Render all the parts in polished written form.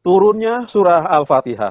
turunnya surah Al-Fatihah.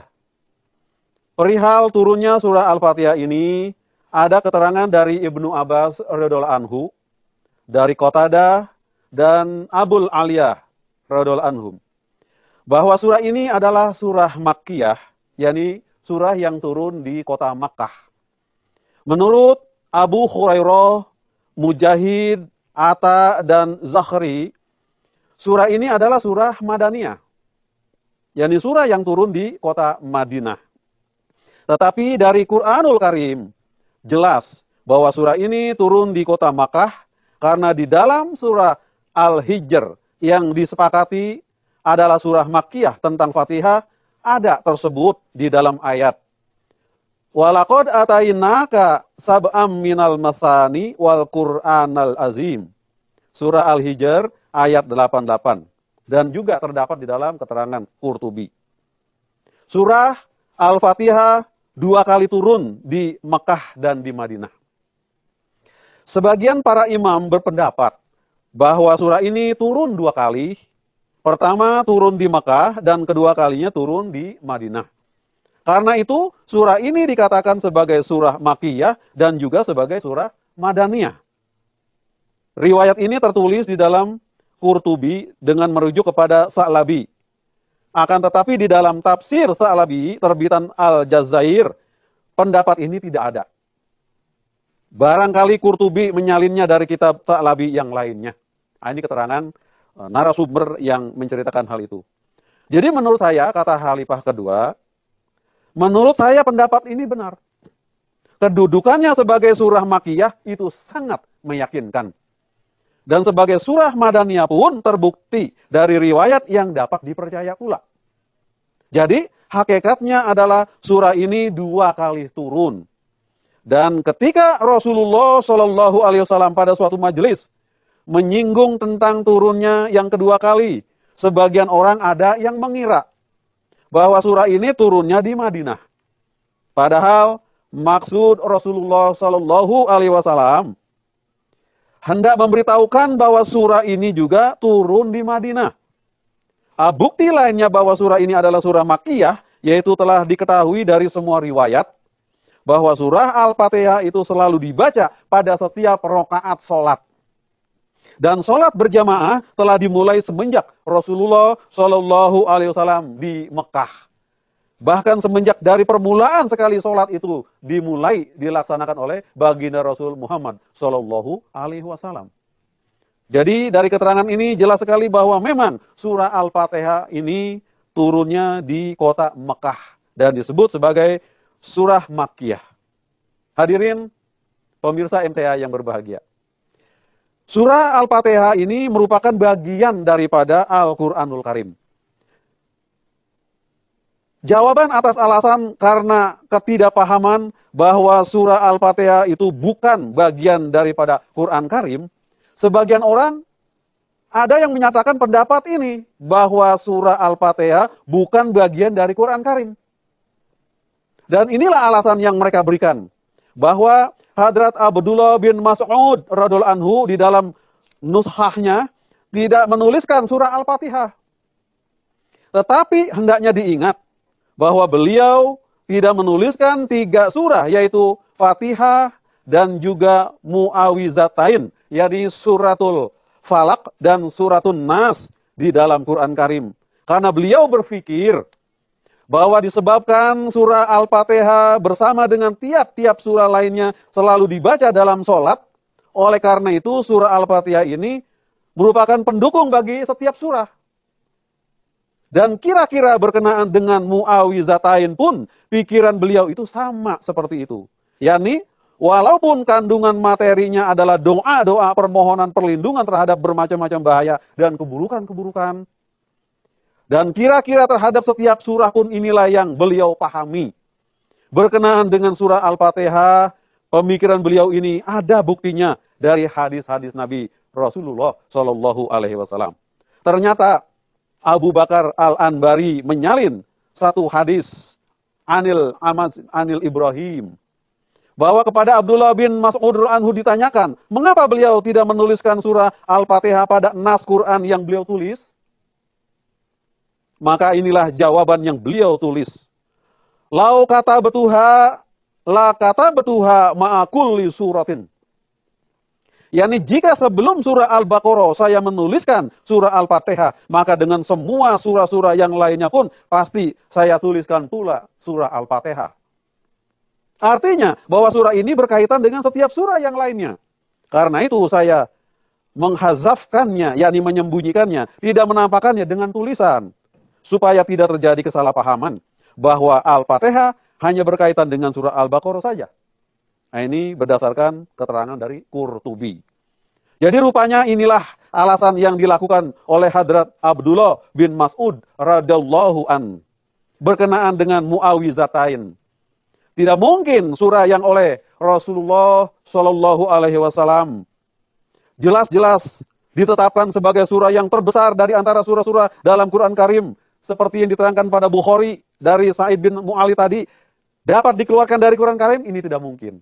Perihal turunnya surah Al-Fatihah ini ada keterangan dari Ibnu Abbas radhiyallahu anhu, dari Qatadah dan Abul Aliyah radhiyallahu anhum, bahwa surah ini adalah surah Makkiyah, yakni surah yang turun di kota Makkah. Menurut Abu Hurairah, Mujahid, Atta, dan Zakhri, surah ini adalah surah Madaniyah, yakni surah yang turun di kota Madinah. Tetapi dari Quranul Karim jelas bahwa surah ini turun di kota Makkah karena di dalam surah Al-Hijr yang disepakati adalah surah Makkiyah tentang Fatihah ada tersebut di dalam ayat. Walaqad atainaka sab'am minal mathani wal Qur'anal azim. Surah Al-Hijr ayat 88 dan juga terdapat di dalam keterangan Qurtubi. Surah Al-Fatihah 2 kali turun di Mekah dan di Madinah. Sebagian para imam berpendapat bahwa surah ini turun 2 kali. Pertama turun di Mekah dan kedua kalinya turun di Madinah. Karena itu surah ini dikatakan sebagai surah Makkiyah dan juga sebagai surah Madaniyah. Riwayat ini tertulis di dalam Qurtubi dengan merujuk kepada Sa'labi. Akan tetapi di dalam tafsir Sa'labi terbitan Al-Jazair, pendapat ini tidak ada. Barangkali Qurtubi menyalinnya dari kitab Sa'labi yang lainnya. Ini keterangan narasumber yang menceritakan hal itu. Jadi menurut saya, kata Khalifah kedua, menurut saya pendapat ini benar. Kedudukannya sebagai surah Makkiyah itu sangat meyakinkan. Dan sebagai surah Madaniyah pun terbukti dari riwayat yang dapat dipercaya pula. Jadi hakikatnya adalah surah ini 2 kali turun. Dan ketika Rasulullah Shallallahu Alaihi Wasallam pada suatu majelis menyinggung tentang turunnya yang kedua kali, sebagian orang ada yang mengira bahwa surah ini turunnya di Madinah. Padahal maksud Rasulullah Shallallahu Alaihi Wasallam hendak memberitahukan bahwa surah ini juga turun di Madinah. Bukti lainnya bahwa surah ini adalah surah Makkiyah, yaitu telah diketahui dari semua riwayat, bahwa surah Al-Fatihah itu selalu dibaca pada setiap rakaat sholat. Dan sholat berjamaah telah dimulai semenjak Rasulullah Shallallahu Alaihi Wasallam di Mekah. Bahkan semenjak dari permulaan sekali sholat itu dimulai dilaksanakan oleh baginda Rasul Muhammad Shallallahu Alaihi Wasallam. Jadi dari keterangan ini jelas sekali bahwa memang surah Al-Fatihah ini turunnya di kota Mekah dan disebut sebagai surah Makkiyah. Hadirin pemirsa MTA yang berbahagia. Surah Al-Fatihah ini merupakan bagian daripada Al-Quranul Karim. Jawaban atas alasan karena ketidakpahaman bahwa surah Al-Fatihah itu bukan bagian daripada Quran Karim, sebagian orang ada yang menyatakan pendapat ini, bahwa surah Al-Fatihah bukan bagian dari Quran Karim. Dan inilah alasan yang mereka berikan, bahwa Hadrat Abdullah bin Mas'ud radhiyallahu anhu di dalam nushahnya tidak menuliskan surah Al-Fatihah. Tetapi hendaknya diingat bahwa beliau tidak menuliskan 3 surah, yaitu Fatihah dan juga Mu'awizatain, yakni suratul Falaq dan suratun Nas di dalam Quran Karim. Karena beliau berpikir bahwa disebabkan surah Al-Fatihah bersama dengan tiap-tiap surah lainnya selalu dibaca dalam sholat, oleh karena itu surah Al-Fatihah ini merupakan pendukung bagi setiap surah. Dan kira-kira berkenaan dengan Mu'awizatain pun, pikiran beliau itu sama seperti itu. yakni walaupun kandungan materinya adalah doa-doa permohonan perlindungan terhadap bermacam-macam bahaya dan keburukan-keburukan. Dan kira-kira terhadap setiap surah pun inilah yang beliau pahami. Berkenaan dengan surah Al-Fatihah, pemikiran beliau ini ada buktinya dari hadis-hadis Nabi Rasulullah Shallallahu Alaihi Wasallam. Ternyata Abu Bakar Al-Anbari menyalin satu hadis Anil Ibrahim, bahwa kepada Abdullah bin Mas'ud anhu ditanyakan, mengapa beliau tidak menuliskan surah Al-Fatihah pada nas Quran yang beliau tulis? Maka inilah jawaban yang beliau tulis. Lau kata betuha, la kata betuha ma'akulli suratin. Yani jika sebelum surah Al-Baqarah saya menuliskan surah Al-Fatihah, maka dengan semua surah-surah yang lainnya pun pasti saya tuliskan pula surah Al-Fatihah. Artinya bahwa surah ini berkaitan dengan setiap surah yang lainnya. Karena itu saya menghazafkannya, yakni menyembunyikannya, tidak menampakkannya dengan tulisan. Supaya tidak terjadi kesalahpahaman bahwa Al-Fatihah hanya berkaitan dengan surah Al-Baqarah saja. Nah, ini berdasarkan keterangan dari Qurtubi. Jadi rupanya inilah alasan yang dilakukan oleh Hadrat Abdullah bin Mas'ud radhiyallahu an berkenaan dengan muawizatain. Tidak mungkin surah yang oleh Rasulullah Shallallahu Alaihi Wasallam jelas-jelas ditetapkan sebagai surah yang terbesar dari antara surah-surah dalam Quran Karim, seperti yang diterangkan pada Bukhari dari Sa'id bin Mu'ali tadi, dapat dikeluarkan dari Quran Karim, ini tidak mungkin.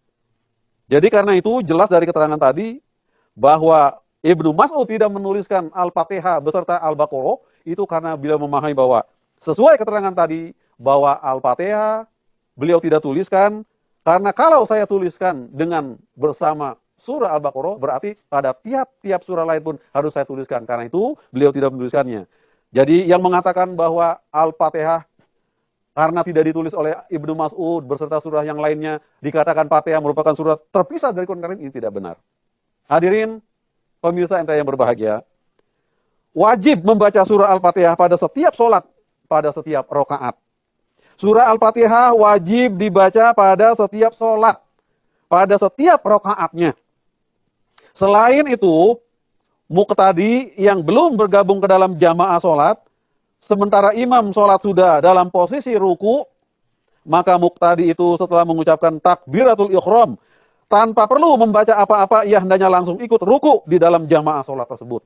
Jadi karena itu jelas dari keterangan tadi bahwa Ibnu Mas'ud tidak menuliskan Al-Fatihah beserta Al-Baqarah itu karena beliau memahami bahwa sesuai keterangan tadi bahwa Al-Fatihah beliau tidak tuliskan karena kalau saya tuliskan dengan bersama surah Al-Baqarah berarti pada tiap-tiap surah lain pun harus saya tuliskan. Karena itu beliau tidak menuliskannya. Jadi yang mengatakan bahwa Al-Fatihah karena tidak ditulis oleh Ibnu Mas'ud beserta surah yang lainnya dikatakan Fatihah merupakan surah terpisah dari Quran Karim, ini tidak benar. Hadirin pemirsa yang berbahagia, wajib membaca surah Al-Fatihah pada setiap sholat, pada setiap rokaat. Surah Al-Fatihah wajib dibaca pada setiap sholat, pada setiap rokaatnya. Selain itu, muqtadi yang belum bergabung ke dalam jamaah sholat, sementara imam sholat sudah dalam posisi ruku, maka muqtadi itu setelah mengucapkan takbiratul ihram, tanpa perlu membaca apa-apa, ia hendaknya langsung ikut ruku di dalam jamaah sholat tersebut.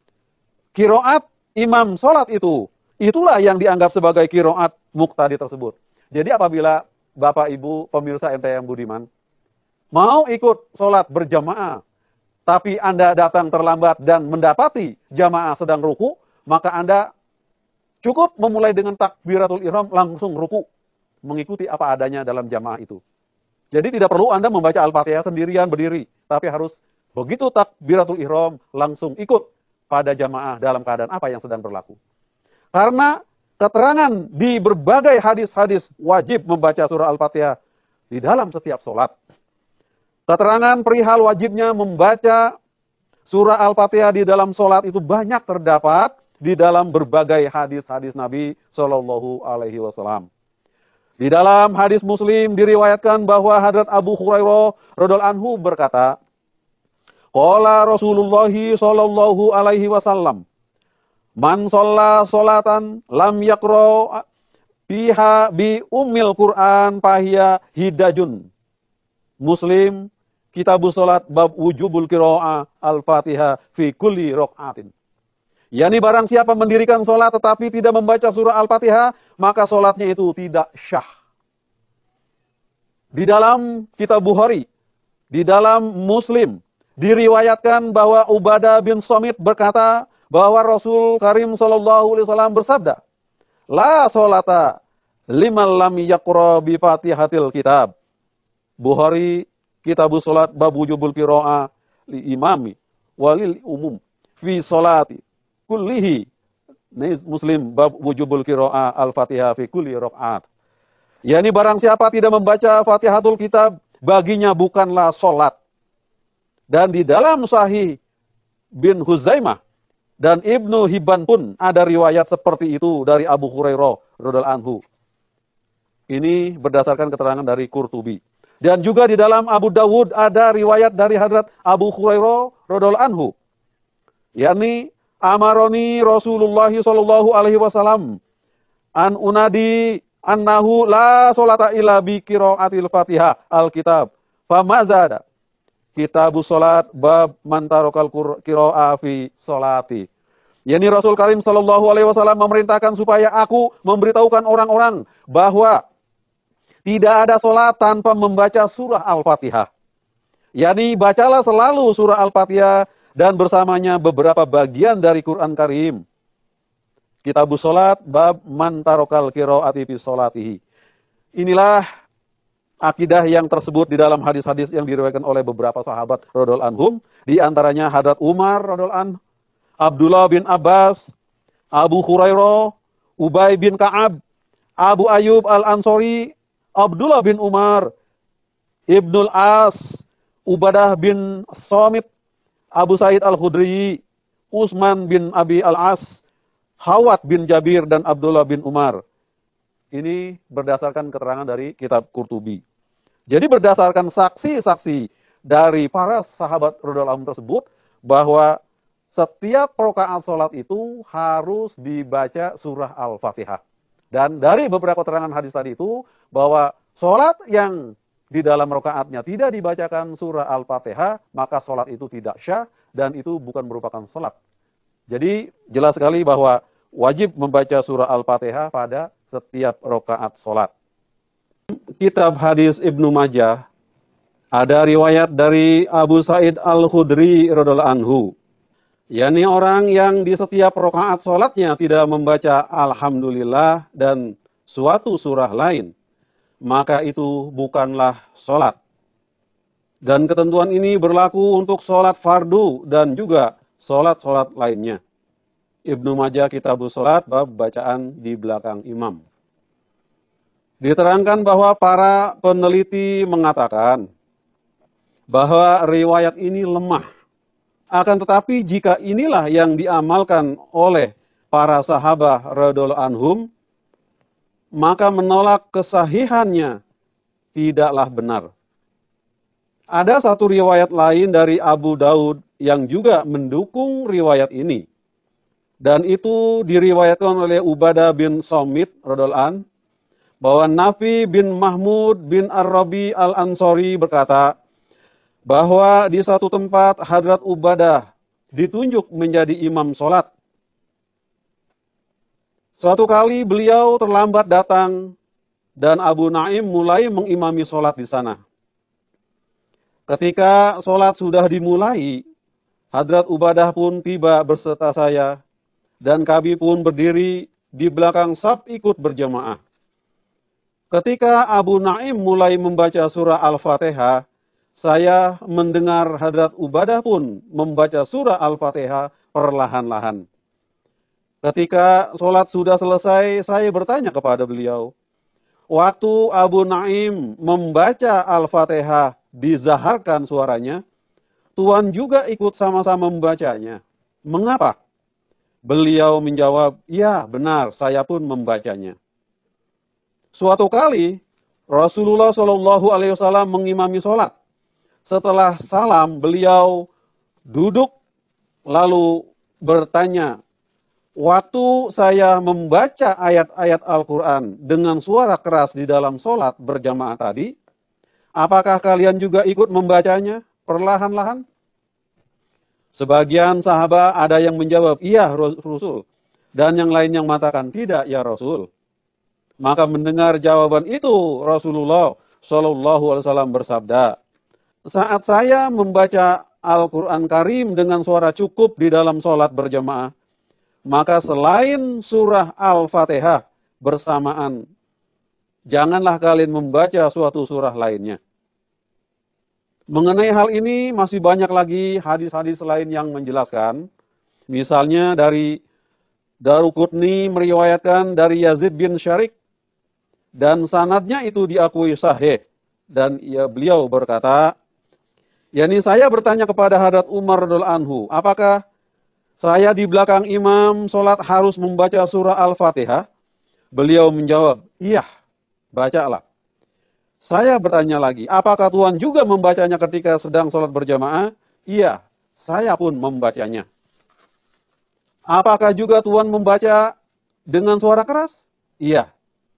Qiraat imam sholat itu, itulah yang dianggap sebagai qiraat muqtadi tersebut. Jadi apabila Bapak Ibu pemirsa MTM Budiman mau ikut sholat berjamaah, tapi Anda datang terlambat dan mendapati jamaah sedang ruku, maka Anda cukup memulai dengan takbiratul ihram langsung ruku, mengikuti apa adanya dalam jamaah itu. Jadi tidak perlu Anda membaca Al-Fatihah sendirian berdiri, tapi harus begitu takbiratul ihram langsung ikut pada jamaah dalam keadaan apa yang sedang berlaku. Karena keterangan di berbagai hadis-hadis wajib membaca surah Al-Fatihah di dalam setiap sholat. Keterangan perihal wajibnya membaca surah Al-Fatihah di dalam sholat itu banyak terdapat di dalam berbagai hadis-hadis Nabi Shallallahu Alaihi Wasallam. Di dalam hadis Muslim diriwayatkan bahwa Hadrat Abu Hurairah radhiyallahu anhu berkata, qala Rasulullah Shallallahu Alaihi Wasallam, man shalla sholatan lam yaqra biha bi ummil Quran fahiya hidajun. Muslim, Kitabus Sholat bab wujubul qiraah Al-Fatihah fi kulli raq'atin. Yani barang siapa mendirikan sholat tetapi tidak membaca surah Al-Fatihah, maka sholatnya itu tidak syah. Di dalam kitab Bukhari, di dalam Muslim, diriwayatkan bahwa Ubadah bin Samit berkata bahwa Rasul Karim Sallallahu Alaihi Wasallam bersabda, la sholata liman lam yaqra bi fatihatil kitab. Bukhari, Kitabus Sholat bab wujubul qiraah li imami walil umum fi sholati kullihi. Muslim bab wujubul qiraah al-Fatihah fi kulli rakaat. Yani barang siapa tidak membaca Fatihatul Kitab, baginya bukanlah salat. Dan di dalam Sahih bin Huzaimah dan Ibnu Hibban pun ada riwayat seperti itu dari Abu Hurairah radhiyallahu anhu. Ini berdasarkan keterangan dari Qurtubi. Dan juga di dalam Abu Dawud ada riwayat dari Hadrat Abu Hurairah radhiyallahu anhu. Yani amaroni Rasulullah sallallahu alaihi wasallam an unadi annahu la sholata illa bi qiraatil Fatihah al-kitab. Famazada. Kitabus Sholat bab man tarakal qiraah fi sholati. Yani Rasul Karim sallallahu alaihi wasallam memerintahkan supaya aku memberitahukan orang-orang bahwa tidak ada sholat tanpa membaca surah Al-Fatihah. Yani bacalah selalu surah Al-Fatihah dan bersamanya beberapa bagian dari Quran Karim. Kitabus Salat bab man tarokal qiraati fi salatihi. Inilah akidah yang tersebut di dalam hadis-hadis yang diriwayatkan oleh beberapa sahabat radhiyallahu anhum, di antaranya Hadrat Umar radhiyallahu anhu, Abdullah bin Abbas, Abu Hurairah, Ubay bin Ka'ab, Abu Ayyub Al-Ansori, Abdullah bin Umar, Ibnul As, Ubadah bin Samit, Abu Sa'id Al-Khudri, Utsman bin Abi Al-As, Hawat bin Jabir, dan Abdullah bin Umar. Ini berdasarkan keterangan dari kitab Qurtubi. Jadi berdasarkan saksi-saksi dari para sahabat radhiyallahu anhum tersebut, bahwa setiap rakaat salat itu harus dibaca surah Al-Fatihah. Dan dari beberapa keterangan hadis tadi itu, bahwa salat yang di dalam rakaatnya tidak dibacakan surah Al-Fatihah, maka salat itu tidak syah dan itu bukan merupakan salat. Jadi jelas sekali bahwa wajib membaca surah Al-Fatihah pada setiap rakaat salat. Kitab hadis Ibnu Majah ada riwayat dari Abu Sa'id Al-Khudri radhiyallahu anhu, yakni orang yang di setiap rakaat salatnya tidak membaca alhamdulillah dan suatu surah lain, maka itu bukanlah salat. Dan ketentuan ini berlaku untuk salat fardu dan juga salat-salat lainnya. Ibnu Majah Kitabus Salat bab bacaan di belakang imam. Diterangkan bahwa para peneliti mengatakan bahwa riwayat ini lemah. Akan tetapi jika inilah yang diamalkan oleh para sahabat radhiyallahu anhum, maka menolak kesahihannya tidaklah benar. Ada satu riwayat lain dari Abu Daud yang juga mendukung riwayat ini. Dan itu diriwayatkan oleh Ubadah bin Samit radhiyallahu an, bahwa Nafi bin Mahmud bin Ar-Rabi Al-Ansori berkata bahwa di satu tempat Hadrat Ubadah ditunjuk menjadi imam salat. Suatu kali beliau terlambat datang dan Abu Naim mulai mengimami salat di sana. Ketika salat sudah dimulai, Hadrat Ubadah pun tiba berserta saya, dan kami pun berdiri di belakang saf ikut berjamaah. Ketika Abu Naim mulai membaca surah Al-Fatihah, saya mendengar Hadrat Ubadah pun membaca surah Al-Fatihah perlahan-lahan. Ketika sholat sudah selesai, saya bertanya kepada beliau, waktu Abu Naim membaca Al-Fatihah dizaharkan suaranya, Tuan juga ikut sama-sama membacanya. Mengapa? Beliau menjawab, ya benar, saya pun membacanya. Suatu kali, Rasulullah SAW mengimami sholat. Setelah salam, beliau duduk lalu bertanya, waktu saya membaca ayat-ayat Al-Quran dengan suara keras di dalam sholat berjamaah tadi, apakah kalian juga ikut membacanya perlahan-lahan? Sebagian sahabat ada yang menjawab, iya Rasul. Dan yang lain yang mengatakan, tidak ya Rasul. Maka mendengar jawaban itu, Rasulullah SAW bersabda, saat saya membaca Al-Quran Karim dengan suara cukup di dalam sholat berjamaah, maka selain surah Al-Fatihah bersamaan, janganlah kalian membaca suatu surah lainnya. Mengenai hal ini masih banyak lagi hadis-hadis lain yang menjelaskan. Misalnya dari Daruqutni meriwayatkan dari Yazid bin Syarik, dan sanadnya itu diakui sahih. Dan beliau berkata, yakni saya bertanya kepada Hadrat Umar radhiyallahu anhu, apakah saya di belakang imam sholat harus membaca surah Al-Fatihah? Beliau menjawab, iya, bacalah. Saya bertanya lagi, apakah Tuhan juga membacanya ketika sedang sholat berjamaah? Iya, saya pun membacanya. Apakah juga Tuhan membaca dengan suara keras? Iya.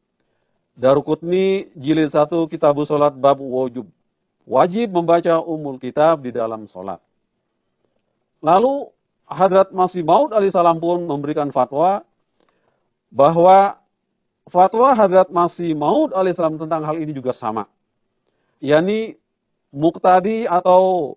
Daruqutni jilid 1 Kitabus Salat bab wujub. Wajib membaca umul kitab di dalam sholat. Lalu Hadrat Masih Maud alaihissalam pun memberikan fatwa bahwa fatwa Hadrat Masih Maud alaihissalam tentang hal ini juga sama. yakni muqtadi atau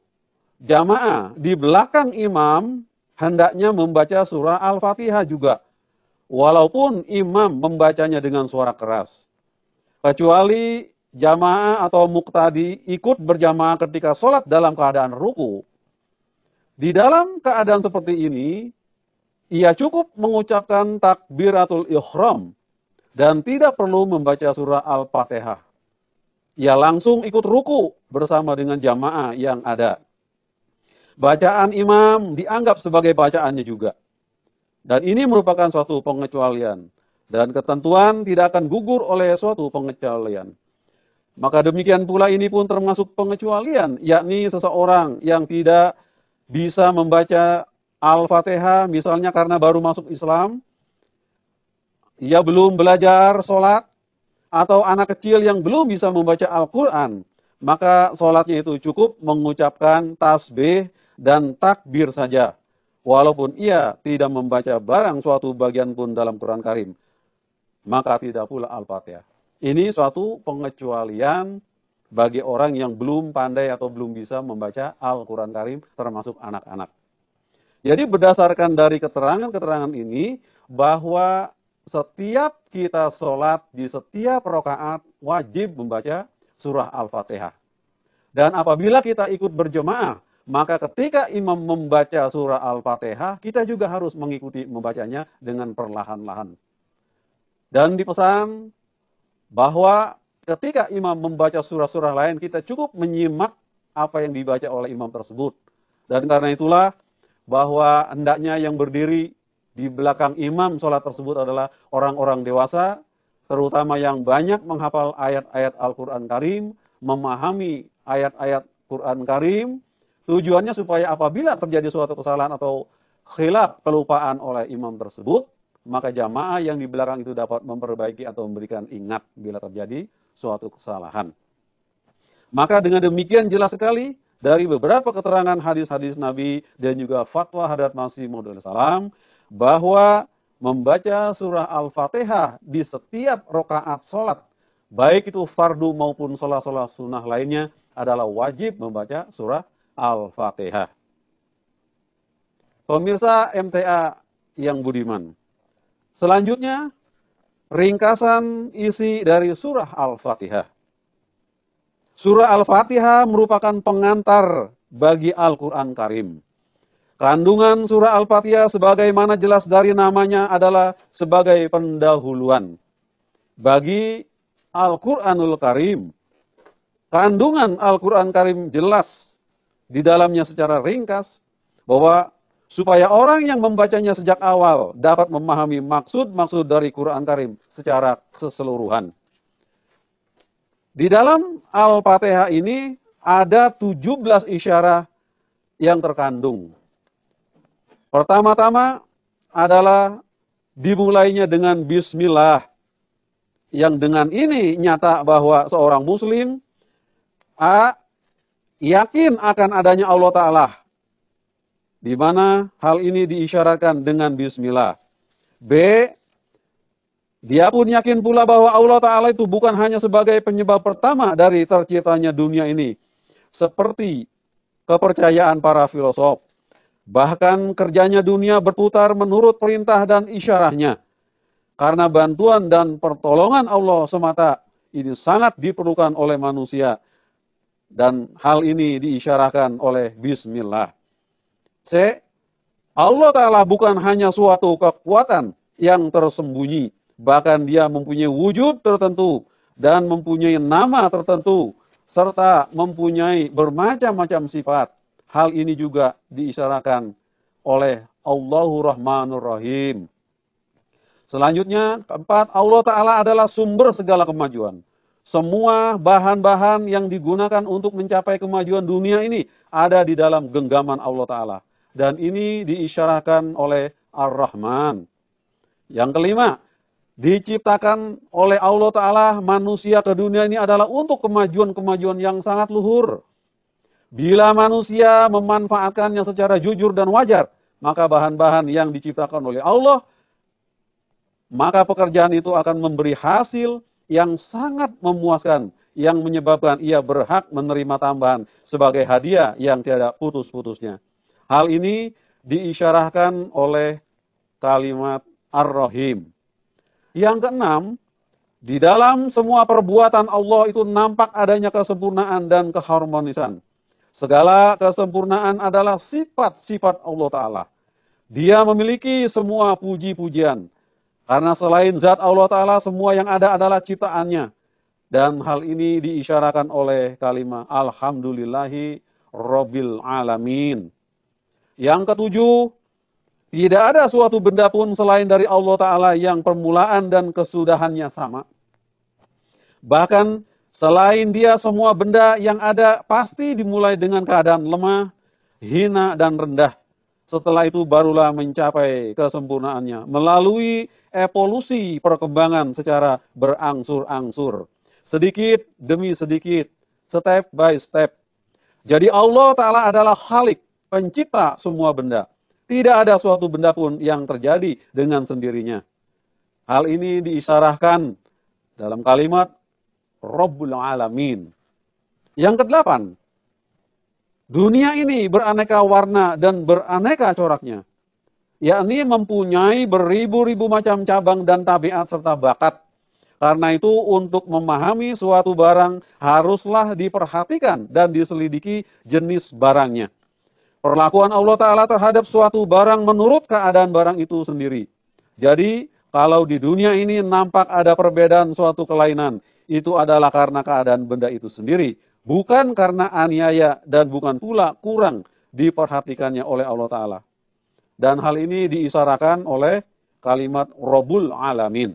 jamaah di belakang imam hendaknya membaca surah Al-Fatihah juga. walaupun imam membacanya dengan suara keras. Kecuali jamaah atau muqtadi ikut berjamaah ketika sholat dalam keadaan ruku. Di dalam keadaan seperti ini, ia cukup mengucapkan takbiratul ihram dan tidak perlu membaca surah Al-Fatihah. Ia langsung ikut ruku bersama dengan jamaah yang ada. Bacaan imam dianggap sebagai bacaannya juga. Dan ini merupakan suatu pengecualian. Dan ketentuan tidak akan gugur oleh suatu pengecualian. Maka demikian pula ini pun termasuk pengecualian, yakni seseorang yang tidak bisa membaca Al-Fatihah, misalnya karena baru masuk Islam, ia belum belajar sholat, atau anak kecil yang belum bisa membaca Al-Quran, maka sholatnya itu cukup mengucapkan tasbih dan takbir saja, walaupun ia tidak membaca barang suatu bagian pun dalam Quran Karim, maka tidak pula Al-Fatihah. Ini suatu pengecualian bagi orang yang belum pandai atau belum bisa membaca Al-Quran Karim, termasuk anak-anak. Jadi berdasarkan dari keterangan-keterangan ini, bahwa setiap kita sholat di setiap rakaat wajib membaca surah Al-Fatihah. Dan apabila kita ikut berjemaah, maka ketika imam membaca surah Al-Fatihah, kita juga harus mengikuti membacanya dengan perlahan-lahan. Dan dipesan bahwa ketika imam membaca surah-surah lain, kita cukup menyimak apa yang dibaca oleh imam tersebut. Dan karena itulah bahwa hendaknya yang berdiri di belakang imam sholat tersebut adalah orang-orang dewasa, terutama yang banyak menghafal ayat-ayat Al-Quran Karim, memahami ayat-ayat Quran Karim, tujuannya supaya apabila terjadi suatu kesalahan atau khilaf, kelupaan oleh imam tersebut, maka jamaah yang di belakang itu dapat memperbaiki atau memberikan ingat bila terjadi suatu kesalahan. Maka dengan demikian jelas sekali dari beberapa keterangan hadis-hadis Nabi dan juga fatwa Hadrat Masih Maud salam bahwa membaca surah Al-Fatihah di setiap rakaat sholat, baik itu fardu maupun sholat-sholat sunnah lainnya, adalah wajib membaca surah Al-Fatihah. Pemirsa MTA yang budiman, selanjutnya ringkasan isi dari surah Al-Fatihah. Surah Al-Fatihah merupakan pengantar bagi Al-Quran Karim. Kandungan surah Al-Fatihah sebagaimana jelas dari namanya adalah sebagai pendahuluan bagi Al-Quranul Karim. Kandungan Al-Quran Karim jelas di dalamnya secara ringkas bahwa supaya orang yang membacanya sejak awal dapat memahami maksud-maksud dari Quran Karim secara keseluruhan. Di dalam Al-Fatihah ini ada 17 isyarat yang terkandung. Pertama-tama adalah dimulainya dengan Bismillah, yang dengan ini nyata bahwa seorang muslim A. yakin akan adanya Allah Ta'ala, di mana hal ini diisyaratkan dengan Bismillah. B. dia pun yakin pula bahwa Allah Ta'ala itu bukan hanya sebagai penyebab pertama dari terciptanya dunia ini, seperti kepercayaan para filosof. Bahkan kerjanya dunia berputar menurut perintah dan isyarahnya. Karena bantuan dan pertolongan Allah semata ini sangat diperlukan oleh manusia. Dan hal ini diisyarahkan oleh Bismillah. C. Allah Ta'ala bukan hanya suatu kekuatan yang tersembunyi. Bahkan dia mempunyai wujud tertentu dan mempunyai nama tertentu. Serta mempunyai bermacam-macam sifat. Hal ini juga diisyaratkan oleh Allahur Rahmanur Rahim. Selanjutnya, keempat, Allah Ta'ala adalah sumber segala kemajuan. Semua bahan-bahan yang digunakan untuk mencapai kemajuan dunia ini ada di dalam genggaman Allah Ta'ala. Dan ini diisyaratkan oleh Ar-Rahman. Yang kelima, diciptakan oleh Allah Ta'ala manusia ke dunia ini adalah untuk kemajuan-kemajuan yang sangat luhur. Bila manusia memanfaatkannya secara jujur dan wajar, maka bahan-bahan yang diciptakan oleh Allah, maka pekerjaan itu akan memberi hasil yang sangat memuaskan, yang menyebabkan ia berhak menerima tambahan sebagai hadiah yang tiada putus-putusnya. Hal ini diisyarahkan oleh kalimat Ar-Rahim. Yang keenam, di dalam semua perbuatan Allah itu nampak adanya kesempurnaan dan keharmonisan. Segala kesempurnaan adalah sifat-sifat Allah Ta'ala. Dia memiliki semua puji-pujian. Karena selain zat Allah Ta'ala, semua yang ada adalah ciptaannya. Dan hal ini diisyarakan oleh kalimat Alhamdulillahi Rabbil Alamin. Yang ketujuh, tidak ada suatu benda pun selain dari Allah Ta'ala yang permulaan dan kesudahannya sama. Bahkan selain dia semua benda yang ada pasti dimulai dengan keadaan lemah, hina, dan rendah. Setelah itu barulah mencapai kesempurnaannya melalui evolusi perkembangan secara berangsur-angsur. Sedikit demi sedikit, step by step. Jadi Allah Ta'ala adalah Khalik, pencipta semua benda. Tidak ada suatu benda pun yang terjadi dengan sendirinya. Hal ini diisyaratkan dalam kalimat Rabbul Alamin. Yang kedelapan, dunia ini beraneka warna dan beraneka coraknya, yakni mempunyai beribu-ribu macam cabang dan tabiat serta bakat. Karena itu untuk memahami suatu barang haruslah diperhatikan dan diselidiki jenis barangnya. Perlakuan Allah Ta'ala terhadap suatu barang menurut keadaan barang itu sendiri. Jadi kalau di dunia ini nampak ada perbedaan suatu kelainan, itu adalah karena keadaan benda itu sendiri. Bukan karena aniaya dan bukan pula kurang diperhatikannya oleh Allah Ta'ala. Dan hal ini diisyaratkan oleh kalimat Rabbul Alamin.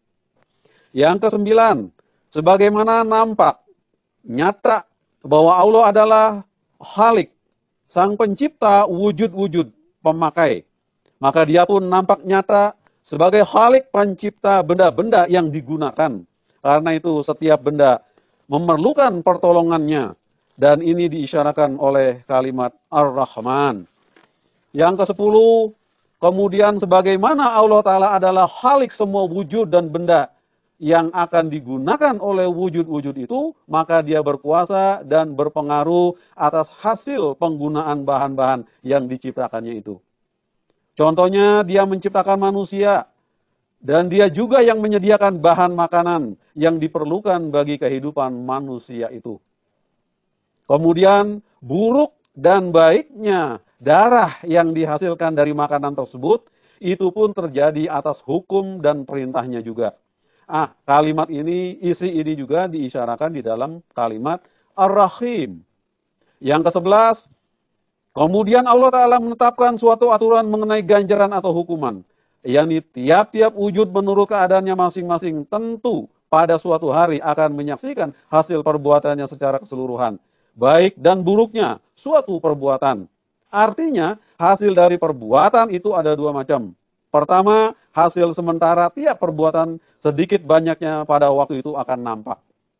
Yang kesembilan, sebagaimana nampak nyata bahwa Allah adalah Khalik, sang pencipta wujud-wujud pemakai. Maka dia pun nampak nyata sebagai Khalik, pencipta benda-benda yang digunakan. Karena itu setiap benda memerlukan pertolongannya. Dan ini diisyaratkan oleh kalimat Ar-Rahman. Yang kesepuluh, kemudian sebagaimana Allah Ta'ala adalah Khalik semua wujud dan benda yang akan digunakan oleh wujud-wujud itu, maka dia berkuasa dan berpengaruh atas hasil penggunaan bahan-bahan yang diciptakannya itu. Contohnya dia menciptakan manusia, dan dia juga yang menyediakan bahan makanan yang diperlukan bagi kehidupan manusia itu. Kemudian buruk dan baiknya darah yang dihasilkan dari makanan tersebut, itu pun terjadi atas hukum dan perintahnya juga. Kalimat ini, isi ini juga diisyaratkan di dalam kalimat Ar-Rahim. Yang ke-11, kemudian Allah Ta'ala menetapkan suatu aturan mengenai ganjaran atau hukuman. yakni tiap-tiap wujud menurut keadaannya masing-masing tentu pada suatu hari akan menyaksikan hasil perbuatannya secara keseluruhan, baik dan buruknya suatu perbuatan. Artinya, hasil dari perbuatan itu ada dua macam. Pertama, hasil sementara tiap perbuatan sedikit banyaknya pada waktu itu akan nampak.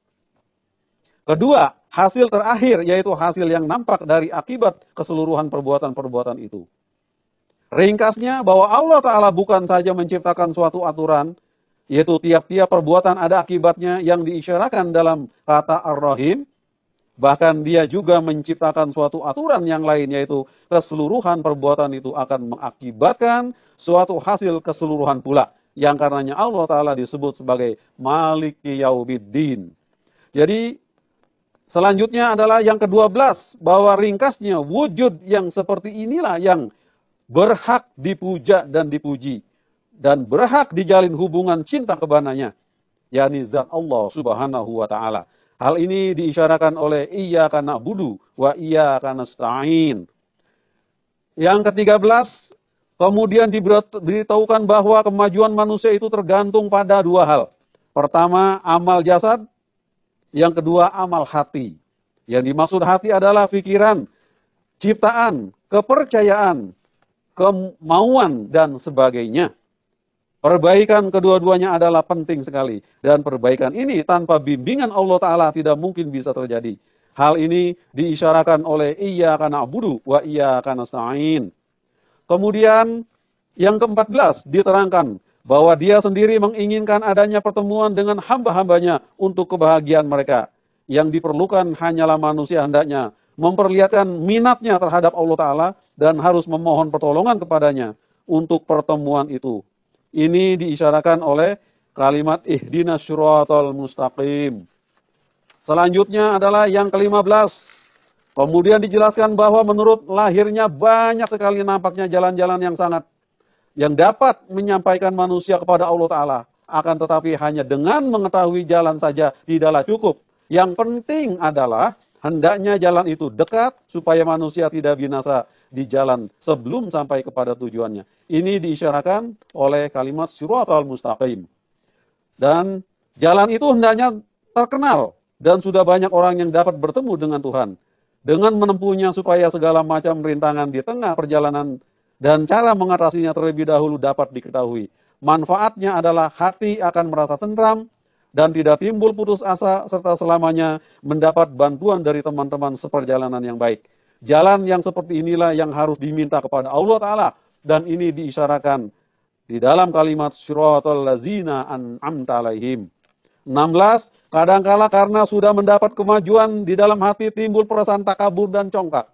Kedua, hasil terakhir yaitu hasil yang nampak dari akibat keseluruhan perbuatan-perbuatan itu. Ringkasnya bahwa Allah Ta'ala bukan saja menciptakan suatu aturan, yaitu tiap-tiap perbuatan ada akibatnya yang diisyaratkan dalam kata Ar-Rahim, bahkan dia juga menciptakan suatu aturan yang lain, yaitu keseluruhan perbuatan itu akan mengakibatkan suatu hasil keseluruhan pula, yang karenanya Allah Ta'ala disebut sebagai Maliki Yaumiddin. Jadi, selanjutnya adalah yang ke-12, bahwa ringkasnya wujud yang seperti inilah yang berhak dipuja dan dipuji, dan berhak dijalin hubungan cinta kepadanya, yakni zat Allah Subhanahu wa Ta'ala. Hal ini diisyaratkan oleh iyyaka na'budu wa iyyaka nasta'in. Yang ke-13, kemudian diberitahukan bahwa kemajuan manusia itu tergantung pada dua hal. Pertama, amal jasad. Yang kedua, amal hati. Yang dimaksud hati adalah pikiran, ciptaan, kepercayaan, kemauan, dan sebagainya. Perbaikan kedua-duanya adalah penting sekali. Dan perbaikan ini tanpa bimbingan Allah Ta'ala tidak mungkin bisa terjadi. Hal ini diisyaratkan oleh iyyaka na'budu wa iyyaka nasta'in. Kemudian yang ke-14 diterangkan bahwa dia sendiri menginginkan adanya pertemuan dengan hamba-hambanya untuk kebahagiaan mereka. Yang diperlukan hanyalah manusia hendaknya memperlihatkan minatnya terhadap Allah Ta'ala dan harus memohon pertolongan kepadanya untuk pertemuan itu. Ini diisyaratkan oleh kalimat ihdinas syiratal mustaqim. Selanjutnya adalah yang ke-15. Kemudian dijelaskan bahwa menurut lahirnya banyak sekali nampaknya jalan-jalan yang dapat menyampaikan manusia kepada Allah Ta'ala. Akan tetapi hanya dengan mengetahui jalan saja tidaklah cukup. Yang penting adalah hendaknya jalan itu dekat supaya manusia tidak binasa di jalan sebelum sampai kepada tujuannya. Ini diisyaratkan oleh kalimat syiratal mustaqim. Dan jalan itu hendaknya terkenal dan sudah banyak orang yang dapat bertemu dengan Tuhan. Dengan menempuhnya supaya segala macam rintangan di tengah perjalanan dan cara mengatasinya terlebih dahulu dapat diketahui. Manfaatnya adalah hati akan merasa tentram dan tidak timbul putus asa serta selamanya mendapat bantuan dari teman-teman seperjalanan yang baik. Jalan yang seperti inilah yang harus diminta kepada Allah Ta'ala dan ini diisyaratkan di dalam kalimat syiratal lazina an'amta alaihim. 16. Kadangkala karena sudah mendapat kemajuan di dalam hati timbul perasaan takabur dan congkak.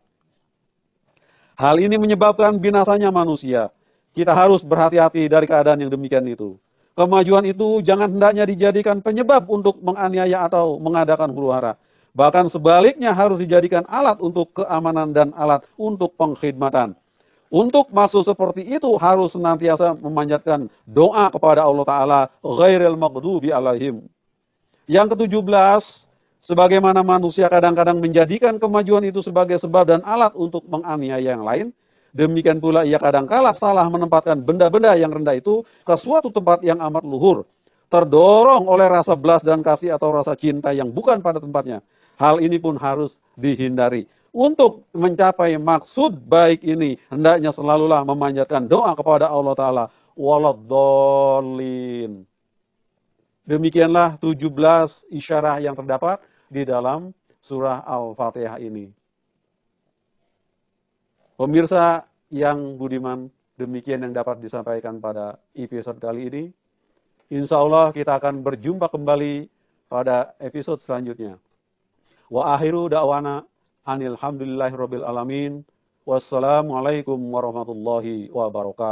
Hal ini menyebabkan binasanya manusia. Kita harus berhati-hati dari keadaan yang demikian itu. Kemajuan itu jangan hendaknya dijadikan penyebab untuk menganiaya atau mengadakan huru-hara. Bahkan sebaliknya harus dijadikan alat untuk keamanan dan alat untuk pengkhidmatan. Untuk maksud seperti itu harus senantiasa memanjatkan doa kepada Allah Ta'ala ghairil maghdubi alaihim. Yang ke-17, sebagaimana manusia kadang-kadang menjadikan kemajuan itu sebagai sebab dan alat untuk menganiaya yang lain, demikian pula ia kadang-kala salah menempatkan benda-benda yang rendah itu ke suatu tempat yang amat luhur, terdorong oleh rasa belas dan kasih atau rasa cinta yang bukan pada tempatnya. Hal ini pun harus dihindari. Untuk mencapai maksud baik ini, hendaknya selalulah memanjatkan doa kepada Allah Ta'ala. Waladdallin. Demikianlah 17 isyarah yang terdapat di dalam surah Al-Fatihah ini. Pemirsa yang budiman, demikian yang dapat disampaikan pada episode kali ini. Insya Allah kita akan berjumpa kembali pada episode selanjutnya. Wa akhiru da'wana anil hamdulillahirabbil alamin. Wassalamualaikum warahmatullahi wabarakatuh.